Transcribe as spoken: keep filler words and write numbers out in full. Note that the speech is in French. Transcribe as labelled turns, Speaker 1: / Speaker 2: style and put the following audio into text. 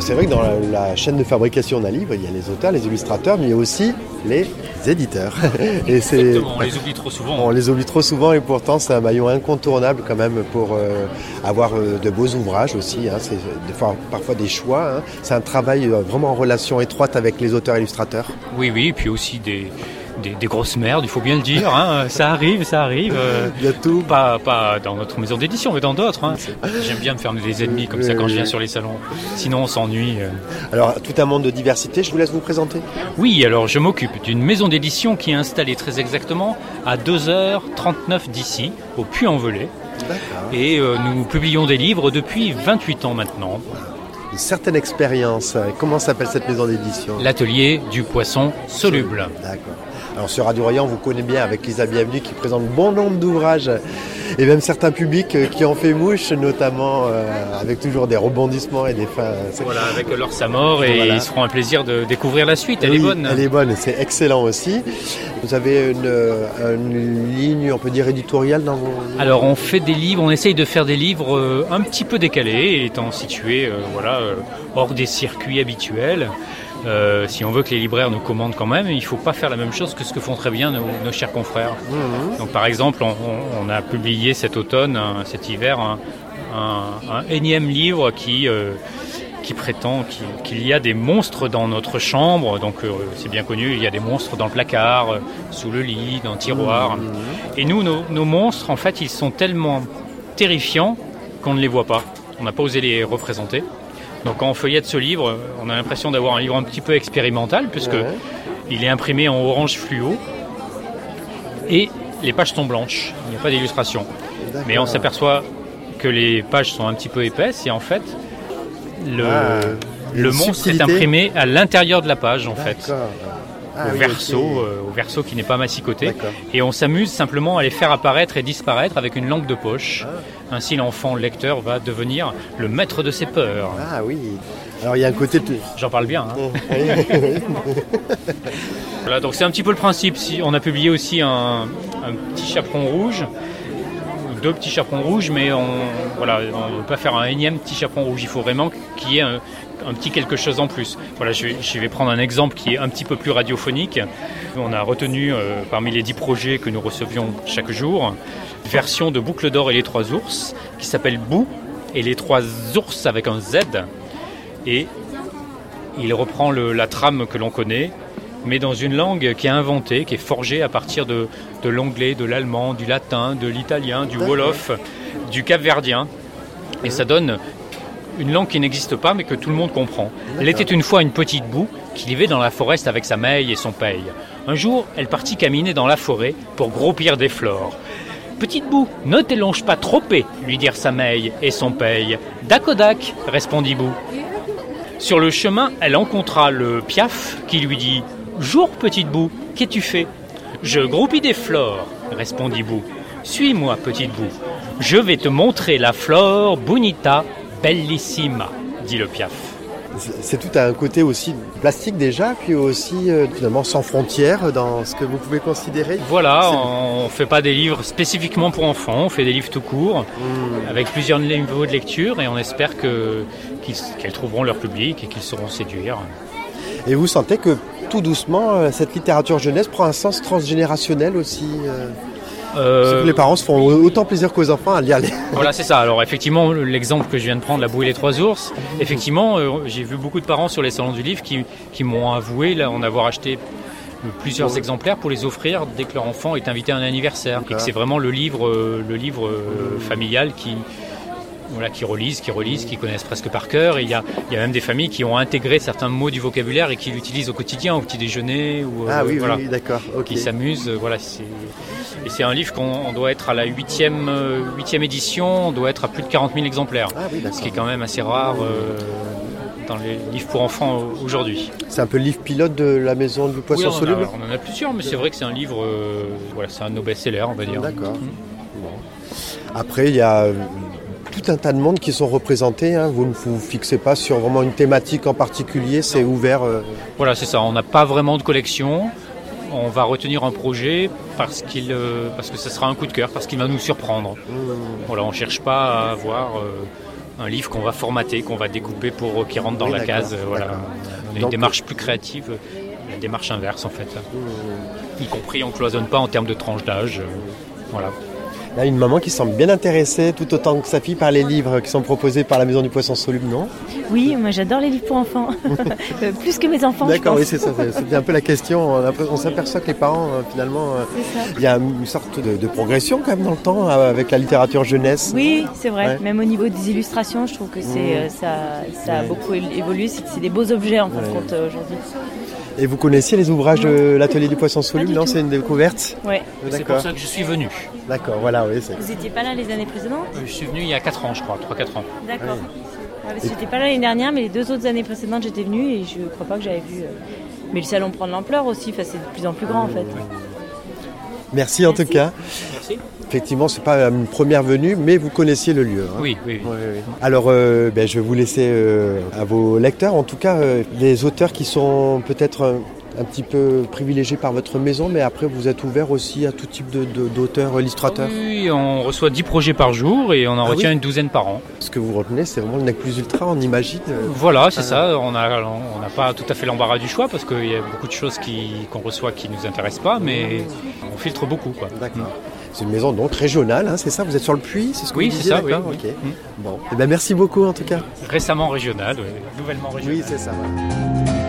Speaker 1: c'est vrai que dans la, la chaîne de fabrication d'un livre, il y a les auteurs, les illustrateurs, mais il y a aussi les éditeurs. Et c'est,
Speaker 2: Exactement, on les oublie trop souvent.
Speaker 1: On les oublie trop souvent et pourtant c'est un maillon incontournable quand même pour euh, avoir euh, de beaux ouvrages aussi. Hein. C'est des fois, parfois des choix. Hein. C'est un travail euh, vraiment en relation étroite avec les auteurs et illustrateurs.
Speaker 2: Oui, oui, et puis aussi des... Des, des grosses merdes, il faut bien le dire, hein. Ça arrive, ça arrive. Euh,
Speaker 1: il y a tout.
Speaker 2: Pas, pas dans notre maison d'édition, mais dans d'autres. Hein. J'aime bien me faire des ennemis comme ça quand je viens sur les salons. Sinon, on s'ennuie. Euh.
Speaker 1: Alors, tout un monde de diversité, je vous laisse vous présenter.
Speaker 2: Oui, alors je m'occupe d'une maison d'édition qui est installée très exactement à deux heures trente-neuf d'ici, au Puy-en-Velay.
Speaker 1: D'accord.
Speaker 2: Et euh, nous publions des livres depuis vingt-huit ans maintenant.
Speaker 1: Une certaine expérience. Comment s'appelle cette maison d'édition ?
Speaker 2: L'atelier du poisson soluble.
Speaker 1: D'accord. Alors sur Radio Royan, on vous connaît bien avec Lisa Bienvenue qui présente bon nombre d'ouvrages et même certains publics qui ont fait mouche, notamment euh, avec toujours des rebondissements et des fins.
Speaker 2: Voilà, avec leur Samor et voilà. Ils seront un plaisir de découvrir la suite. Elle
Speaker 1: oui,
Speaker 2: est bonne.
Speaker 1: Elle est bonne, c'est excellent aussi. Vous avez une, une ligne, on peut dire, éditoriale dans vos...
Speaker 2: Alors on fait des livres, on essaye de faire des livres euh, un petit peu décalés, étant situés euh, voilà, euh, hors des circuits habituels. Euh, si on veut que les libraires nous commandent quand même, il ne faut pas faire la même chose que ce que font très bien nos, nos chers confrères. Mmh. Donc par exemple, on, on a publié cet automne, un, cet hiver, un, un, un énième livre qui, euh, qui prétend qu'il, qu'il y a des monstres dans notre chambre. Donc euh, c'est bien connu, il y a des monstres dans le placard, euh, sous le lit, dans le tiroir. Mmh. Et nous, nos, nos monstres, en fait, ils sont tellement terrifiants qu'on ne les voit pas. On n'a pas osé les représenter. Donc quand on feuillette ce livre, on a l'impression d'avoir un livre un petit peu expérimental puisque ouais. Il est imprimé en orange fluo et les pages sont blanches, il n'y a pas d'illustration. D'accord. Mais on s'aperçoit que les pages sont un petit peu épaisses et en fait le, ah, le monstre subtilité. Est imprimé à l'intérieur de la page en D'accord. fait. Ah, au, oui, verso, okay. euh, au verso qui n'est pas massicoté. D'accord. Et on s'amuse simplement à les faire apparaître et disparaître avec une lampe de poche. Ah. Ainsi, l'enfant le lecteur va devenir le maître de ses peurs.
Speaker 1: Ah oui. Alors il y a un côté... De...
Speaker 2: J'en parle bien. Hein. Voilà, donc c'est un petit peu le principe. Si on a publié aussi un, un petit chaperon rouge, deux petits chaperons rouges, mais on voilà, on ne peut pas faire un énième petit chaperon rouge. Il faut vraiment qu'il y ait un, un petit quelque chose en plus. Voilà, je vais, je vais prendre un exemple qui est un petit peu plus radiophonique. On a retenu euh, parmi les dix projets que nous recevions chaque jour, une version de Boucle d'or et les trois ours qui s'appelle Bou et les trois ours avec un Z. Et il reprend le, la trame que l'on connaît, mais dans une langue qui est inventée, qui est forgée à partir de, de l'anglais, de l'allemand, du latin, de l'italien, du wolof, du capverdien. Et ça donne une langue qui n'existe pas, mais que tout le monde comprend. Elle était une fois une petite boue qui vivait dans la forêt avec sa meille et son peille. Un jour, elle partit caminer dans la forêt pour groupir des flores. « Petite boue, ne t'élonge pas trop, lui dirent sa meille et son peille. « Dacodac, répondit Boue. Sur le chemin, elle rencontra le Piaf qui lui dit « Jour, petite boue, qu'as-tu fait ?»« Je groupis des flores, répondit Boue. « Suis-moi, petite boue. Je vais te montrer la flore bonita bellissima, dit le Piaf. »
Speaker 1: C'est tout un côté aussi plastique déjà, puis aussi euh, finalement sans frontières dans ce que vous pouvez considérer.
Speaker 2: Voilà, c'est... on ne fait pas des livres spécifiquement pour enfants, on fait des livres tout court, mmh. avec plusieurs niveaux de lecture, et on espère que, qu'ils, qu'elles trouveront leur public et qu'ils sauront séduire.
Speaker 1: Et vous sentez que tout doucement, cette littérature jeunesse prend un sens transgénérationnel aussi euh... Euh, les parents se font autant plaisir qu'aux enfants à lire les...
Speaker 2: Voilà, c'est ça. Alors effectivement, l'exemple que je viens de prendre, La Boue et les trois ours, effectivement, euh, j'ai vu beaucoup de parents sur les salons du livre qui, qui m'ont avoué là, en avoir acheté plusieurs oui. exemplaires pour les offrir dès que leur enfant est invité à un anniversaire. D'accord. Et que c'est vraiment le livre, euh, le livre euh, familial qui... Voilà, qui relisent, qui relisent, qui connaissent presque par cœur. Et il y a, il y a même des familles qui ont intégré certains mots du vocabulaire et qui l'utilisent au quotidien, au petit déjeuner. Ou,
Speaker 1: ah
Speaker 2: euh,
Speaker 1: oui,
Speaker 2: voilà,
Speaker 1: oui, d'accord. Okay.
Speaker 2: Qui s'amusent. Voilà, c'est... Et c'est un livre qu'on doit être à la huitième, euh, huitième édition, on doit être à plus de quarante mille exemplaires. Ah oui, ce qui est quand même assez rare euh, dans les livres pour enfants aujourd'hui.
Speaker 1: C'est un peu le livre pilote de la maison du poisson
Speaker 2: oui,
Speaker 1: soluble.
Speaker 2: On en a plusieurs, mais c'est vrai que c'est un livre, euh, voilà, c'est un de nos best-sellers, on va dire.
Speaker 1: D'accord. Mmh. Bon. Après, il y a tout un tas de monde qui sont représentés. Hein. Vous ne vous fixez pas sur vraiment une thématique en particulier, c'est ouvert. Euh...
Speaker 2: Voilà, c'est ça. On n'a pas vraiment de collection. On va retenir un projet parce, qu'il, euh, parce que ce sera un coup de cœur, parce qu'il va nous surprendre. Mmh. Voilà, on ne cherche pas à avoir euh, un livre qu'on va formater, qu'on va découper pour qu'il rentre dans
Speaker 1: Oui,
Speaker 2: la
Speaker 1: d'accord,
Speaker 2: case. euh, Voilà.
Speaker 1: d'accord.
Speaker 2: On a une
Speaker 1: Donc,
Speaker 2: démarche plus créative, euh, la démarche inverse en fait. Y compris on ne cloisonne pas en termes de tranche d'âge. euh, Voilà.
Speaker 1: Là, une maman qui semble bien intéressée, tout autant que sa fille, par les livres qui sont proposés par la Maison du Poisson Soluble, non?
Speaker 3: Oui, moi j'adore les livres pour enfants, Euh, plus que mes enfants.
Speaker 1: D'accord,
Speaker 3: je
Speaker 1: oui,
Speaker 3: pense.
Speaker 1: c'est ça. c'est- C'était un peu la question. On, a- on s'aperçoit que les parents, euh, finalement, euh,
Speaker 3: C'est ça.
Speaker 1: il y a une sorte de, de progression quand même dans le temps euh, avec la littérature jeunesse.
Speaker 3: Oui, c'est vrai.
Speaker 1: Ouais.
Speaker 3: Même au niveau des illustrations, je trouve que c'est,
Speaker 1: Mmh.
Speaker 3: euh, ça, ça a
Speaker 1: Ouais.
Speaker 3: beaucoup é- évolué. C'est, c'est des beaux objets en fin de
Speaker 1: Ouais.
Speaker 3: compte euh, aujourd'hui.
Speaker 1: Et vous connaissiez les ouvrages de l'Atelier du Poisson Soluble?
Speaker 3: du
Speaker 1: Non,
Speaker 3: tout.
Speaker 1: c'est une découverte?
Speaker 3: Ouais.
Speaker 2: C'est pour
Speaker 1: D'accord.
Speaker 2: ça que je suis venu.
Speaker 1: D'accord, voilà, oui. c'est-
Speaker 3: Vous n'étiez pas là les années précédentes?
Speaker 2: Euh, Je suis venu il y a quatre ans, je crois, trois quatre ans.
Speaker 3: D'accord.
Speaker 1: Ouais.
Speaker 3: Ouais, parce que j'étais pas là l'année dernière, mais les deux autres années précédentes j'étais venue et je crois pas que j'avais vu. euh, Mais le salon prend de l'ampleur aussi. Enfin, c'est de plus en plus grand en fait.
Speaker 1: Merci en
Speaker 3: Merci.
Speaker 1: tout cas.
Speaker 2: Merci.
Speaker 1: Effectivement, c'est pas une première venue, mais vous connaissiez le lieu. hein.
Speaker 2: Oui, oui. oui.
Speaker 1: Oui, oui. Alors, euh, ben, je vais vous laisser euh, à vos lecteurs, en tout cas, euh, les auteurs qui sont peut-être un, un petit peu privilégiés par votre maison, mais après, vous êtes ouvert aussi à tout type de, de- d'auteurs, illustrateurs.
Speaker 2: Oui, on reçoit dix projets par jour et on en
Speaker 1: Ah
Speaker 2: retient
Speaker 1: oui.
Speaker 2: une douzaine par an.
Speaker 1: Ce que vous retenez, c'est vraiment le nec plus ultra, on imagine. euh,
Speaker 2: Voilà, c'est
Speaker 1: Ah.
Speaker 2: ça. On a, on n'a pas tout à fait l'embarras du choix parce qu'il y a beaucoup de choses qui, qu'on reçoit qui nous intéressent pas, mais on filtre beaucoup, quoi.
Speaker 1: D'accord. C'est une maison donc régionale, hein, c'est ça? Vous êtes sur le Puy, c'est ce que
Speaker 2: Oui,
Speaker 1: vous
Speaker 2: c'est
Speaker 1: disiez,
Speaker 2: ça, oui.
Speaker 1: d'accord,
Speaker 2: Oui.
Speaker 1: ok.
Speaker 2: Mm.
Speaker 1: Bon, eh ben, merci beaucoup en tout cas.
Speaker 2: Récemment régional, ouais, nouvellement régional.
Speaker 1: Oui, c'est ça. ouais.